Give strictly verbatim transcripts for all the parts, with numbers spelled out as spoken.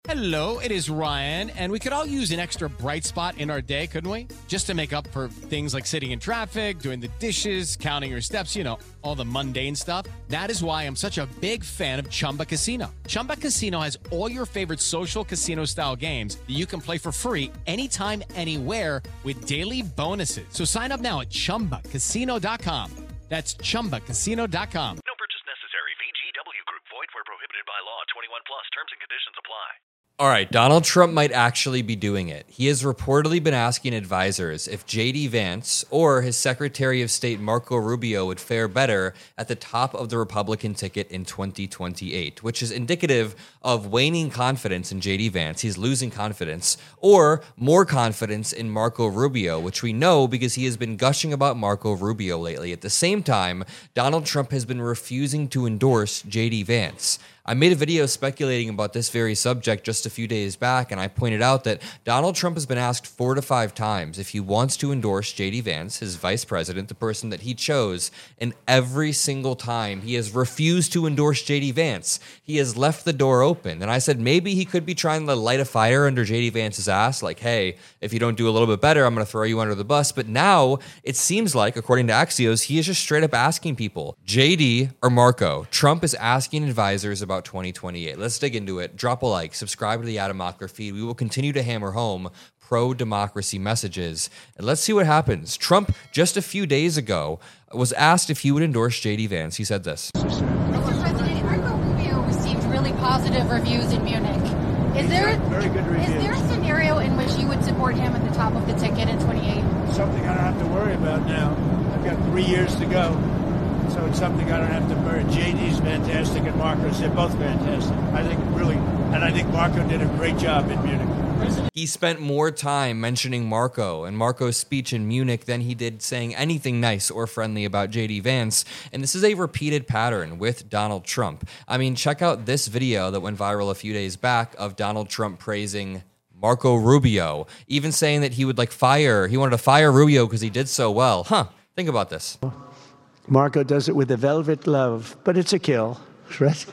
Hello, it is Ryan, and we could all use an extra bright spot in our day, couldn't we? Just to make up for things like sitting in traffic, doing the dishes, counting your steps, you know, all the mundane stuff. That is why I'm such a big fan of Chumba Casino. Chumba Casino has all your favorite social casino-style games that you can play for free anytime, anywhere with daily bonuses. So sign up now at chumba casino dot com. That's chumba casino dot com. No purchase necessary. V G W Group. Void where prohibited by law. twenty-one plus. Terms and conditions apply. All right, Donald Trump might actually be doing it. He has reportedly been asking advisors if J D Vance or his Secretary of State Marco Rubio would fare better at the top of the Republican ticket in twenty twenty-eight, which is indicative of waning confidence in J D Vance. He's losing confidence, or more confidence in Marco Rubio, which we know because he has been gushing about Marco Rubio lately. At the same time, Donald Trump has been refusing to endorse J D Vance. I made a video speculating about this very subject just a few days back, and I pointed out that Donald Trump has been asked four to five times if he wants to endorse J D Vance, his vice president, the person that he chose, and every single time he has refused to endorse J D Vance. He has left the door open, and I said maybe he could be trying to light a fire under J D Vance's ass, like, hey, if you don't do a little bit better, I'm going to throw you under the bus. But now it seems like, according to Axios, he is just straight up asking people, J D or Marco? Trump is asking advisors about twenty twenty-eight. Let's dig into it. Drop a like, subscribe to the Adam Mockler feed. We will continue to hammer home pro-democracy messages. And let's see what happens. Trump, just a few days ago, was asked if he would endorse J D Vance. He said this. Mister President, Marco Rubio received really positive reviews in Munich. Is there, very good reviews. Is there a scenario in which you would support him at the top of the ticket in twenty-eight? Something I don't have to worry about now. I've got three years to go. So it's something I don't have to worry. J D's fantastic and Marco's, they're both fantastic. I think really, and I think Marco did a great job in Munich. He spent more time mentioning Marco and Marco's speech in Munich than he did saying anything nice or friendly about J D Vance. And this is a repeated pattern with Donald Trump. I mean, check out this video that went viral a few days back of Donald Trump praising Marco Rubio, even saying that he would like fire, he wanted to fire Rubio because he did so well. Huh, think about this. Marco does it with a velvet glove, but it's a kill, right?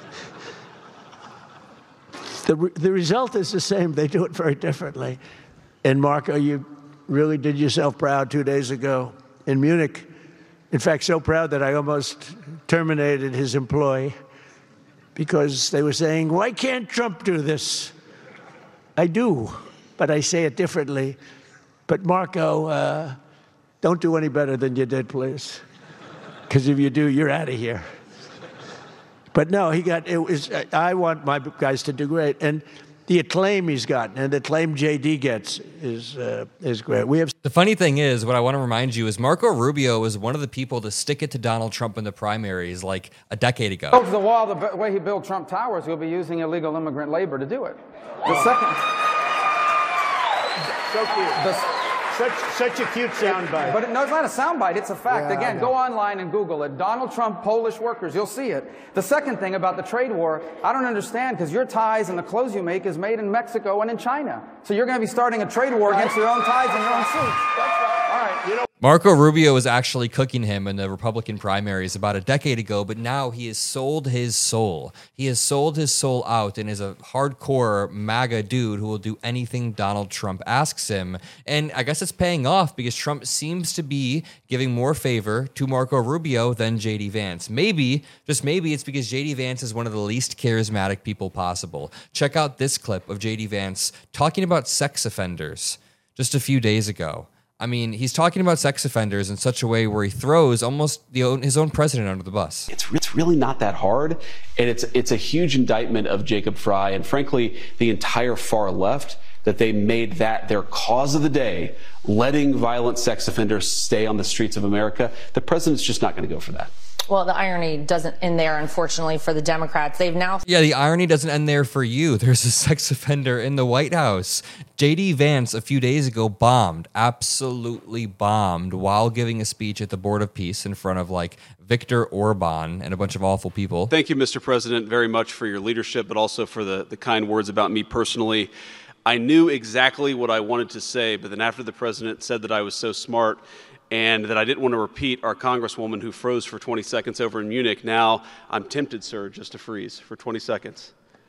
The, re- the result is the same. They do it very differently. And Marco, you really did yourself proud two days ago in Munich. In fact, so proud that I almost terminated his employ because they were saying, why can't Trump do this? I do, but I say it differently. But Marco, uh, don't do any better than you did, please. Because if you do, you're out of here. But no, he got, it was, I want my guys to do great. And the acclaim he's gotten and the acclaim J D gets is uh, is great. We have. The funny thing is, what I want to remind you is Marco Rubio was one of the people to stick it to Donald Trump in the primaries like a decade ago. Builds the wall the way he built Trump Towers, he'll be using illegal immigrant labor to do it. The second. So cute. The, Such, such a cute soundbite. But it, no, it's not a soundbite. It's a fact. Yeah, Again, go online and Google it. Donald Trump, Polish workers. You'll see it. The second thing about the trade war, I don't understand because your ties and the clothes you make is made in Mexico and in China. So you're going to be starting a trade war against your own ties and your own suits. All right, you know. Marco Rubio was actually cooking him in the Republican primaries about a decade ago, but now he has sold his soul. He has sold his soul out and is a hardcore MAGA dude who will do anything Donald Trump asks him. And I guess it's paying off because Trump seems to be giving more favor to Marco Rubio than J D Vance. Maybe, just maybe, it's because J D Vance is one of the least charismatic people possible. Check out this clip of J D Vance talking about sex offenders just a few days ago. I mean, he's talking about sex offenders in such a way where he throws almost the own, his own president under the bus. It's it's really not that hard, and it's it's a huge indictment of Jacob Frey and, frankly, the entire far left, that they made that their cause of the day, letting violent sex offenders stay on the streets of America. The president's just not going to go for that. Well, the irony doesn't end there, unfortunately, for the Democrats. They've now... Yeah, the irony doesn't end there for you. There's a sex offender in the White House. J D Vance, a few days ago, bombed, absolutely bombed, while giving a speech at the Board of Peace in front of, like, Viktor Orban and a bunch of awful people. Thank you, Mister President, very much for your leadership, but also for the, the kind words about me personally. I knew exactly what I wanted to say, but then after the president said that I was so smart and that I didn't want to repeat our congresswoman who froze for twenty seconds over in Munich, now I'm tempted, sir, just to freeze for twenty seconds.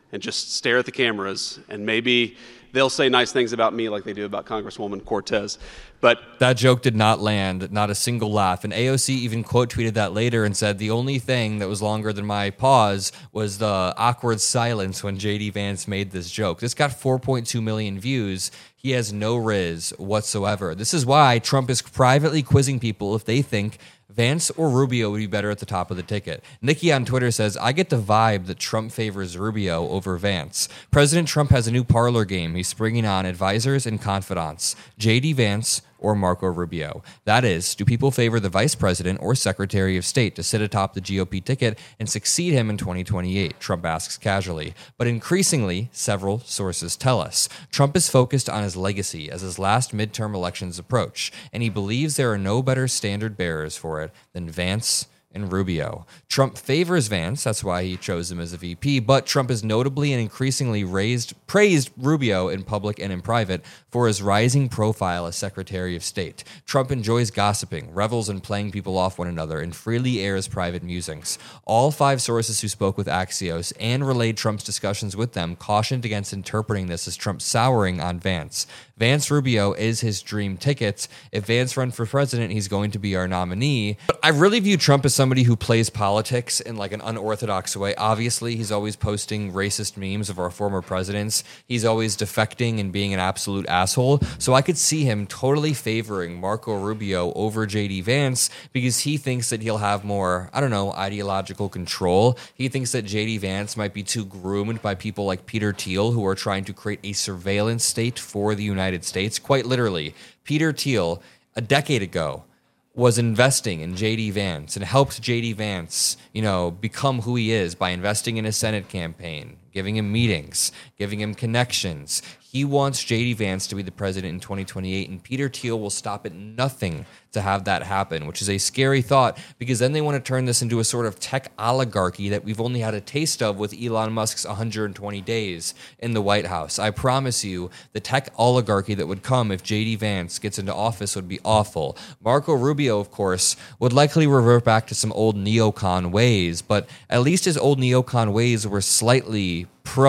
and just stare at the cameras, and maybe they'll say nice things about me like they do about Congresswoman Cortez. But that joke did not land, not a single laugh. And A O C even quote tweeted that later and said the only thing that was longer than my pause was the awkward silence when J D Vance made this joke. This got four point two million views. He has no riz whatsoever. This is why Trump is privately quizzing people if they think Vance or Rubio would be better at the top of the ticket. Nikki on Twitter says, I get the vibe that Trump favors Rubio over Vance. President Trump has a new parlor game he's springing on advisors and confidants. J D Vance or Marco Rubio. That is, do people favor the vice president or secretary of state to sit atop the G O P ticket and succeed him in twenty twenty-eight? Trump asks casually. But increasingly, several sources tell us, Trump is focused on his legacy as his last midterm elections approach, and he believes there are no better standard bearers for it than Vance and Rubio. Trump favors Vance, that's why he chose him as a V P, but Trump has notably and increasingly raised, praised Rubio in public and in private for his rising profile as Secretary of State. Trump enjoys gossiping, revels in playing people off one another, and freely airs private musings. All five sources who spoke with Axios and relayed Trump's discussions with them cautioned against interpreting this as Trump souring on Vance. Vance Rubio is his dream ticket. If Vance runs for president, he's going to be our nominee. But I really view Trump as somebody who plays politics in like an unorthodox way. Obviously, he's always posting racist memes of our former presidents. He's always defecting and being an absolute asshole. So I could see him totally favoring Marco Rubio over J D Vance because he thinks that he'll have more, I don't know, ideological control. He thinks that J D Vance might be too groomed by people like Peter Thiel, who are trying to create a surveillance state for the United States. Quite literally, Peter Thiel, a decade ago, was investing in J D Vance and helped J D Vance, you know, become who he is by investing in his Senate campaign, giving him meetings, giving him connections. He wants J D Vance to be the president in twenty twenty-eight, and Peter Thiel will stop at nothing to have that happen, which is a scary thought because then they want to turn this into a sort of tech oligarchy that we've only had a taste of with Elon Musk's one hundred twenty days in the White House. I promise you, the tech oligarchy that would come if J D Vance gets into office would be awful. Marco Rubio, of course, would likely revert back to some old neocon ways, but at least his old neocon ways were slightly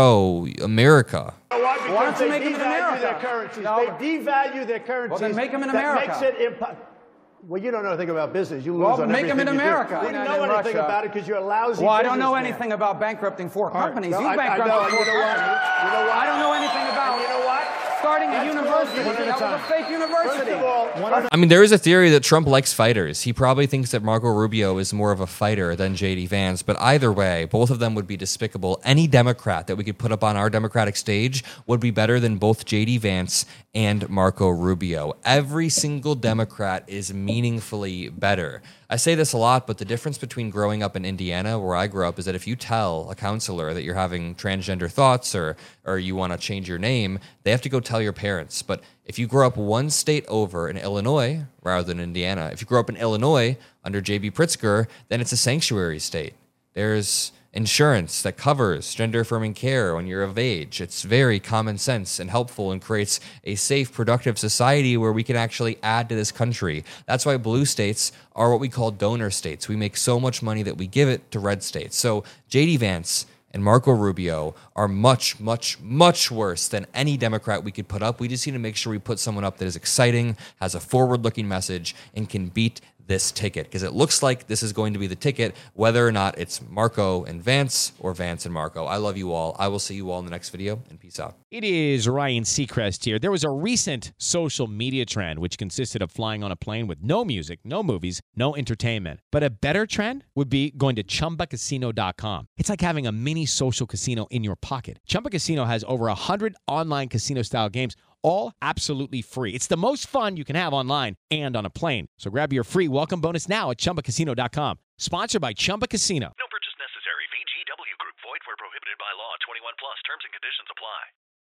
pro-America. Why don't you make them in America? Their currencies. No. They devalue their currencies. Well, then make them in that America. Makes it impo- well, you don't know anything about business. You lose well, on make them in everything you America. do. You And don't know in anything Russia. about it because you're a lousy Well, I don't know businessman. anything about bankrupting four All right. companies. No, you I- I bankrupted know. four You know what? companies. You know what? I don't know anything about You know what? starting a That's university. one at a That was a time. fake university. First of all, one at a I mean, there is a theory that Trump likes fighters. He probably thinks that Marco Rubio is more of a fighter than J D Vance, but either way, both of them would be despicable. Any Democrat that we could put up on our Democratic stage would be better than both J D Vance and Marco Rubio. Every single Democrat is meaningfully better. I say this a lot, but the difference between growing up in Indiana, where I grew up, is that if you tell a counselor that you're having transgender thoughts or or you want to change your name, they have to go tell your parents. But if you grow up one state over in Illinois rather than Indiana, if you grow up in Illinois under J B Pritzker, then it's a sanctuary state. There's insurance that covers gender-affirming care when you're of age. It's very common sense and helpful and creates a safe, productive society where we can actually add to this country. That's why blue states are what we call donor states. We make so much money that we give it to red states. So J D Vance and Marco Rubio are much, much, much worse than any Democrat we could put up. We just need to make sure we put someone up that is exciting, has a forward-looking message, and can beat this ticket, because it looks like this is going to be the ticket, whether or not it's Marco and Vance or Vance and Marco. I love you all. I will see you all in the next video, and peace out. It is Ryan Seacrest here. There was a recent social media trend which consisted of flying on a plane with no music, no movies, no entertainment. But a better trend would be going to Chumba Casino dot com. It's like having a mini social casino in your pocket. Chumba Casino has over one hundred online casino-style games, all absolutely free. It's the most fun you can have online and on a plane. So grab your free welcome bonus now at Chumba Casino dot com. Sponsored by Chumba Casino. No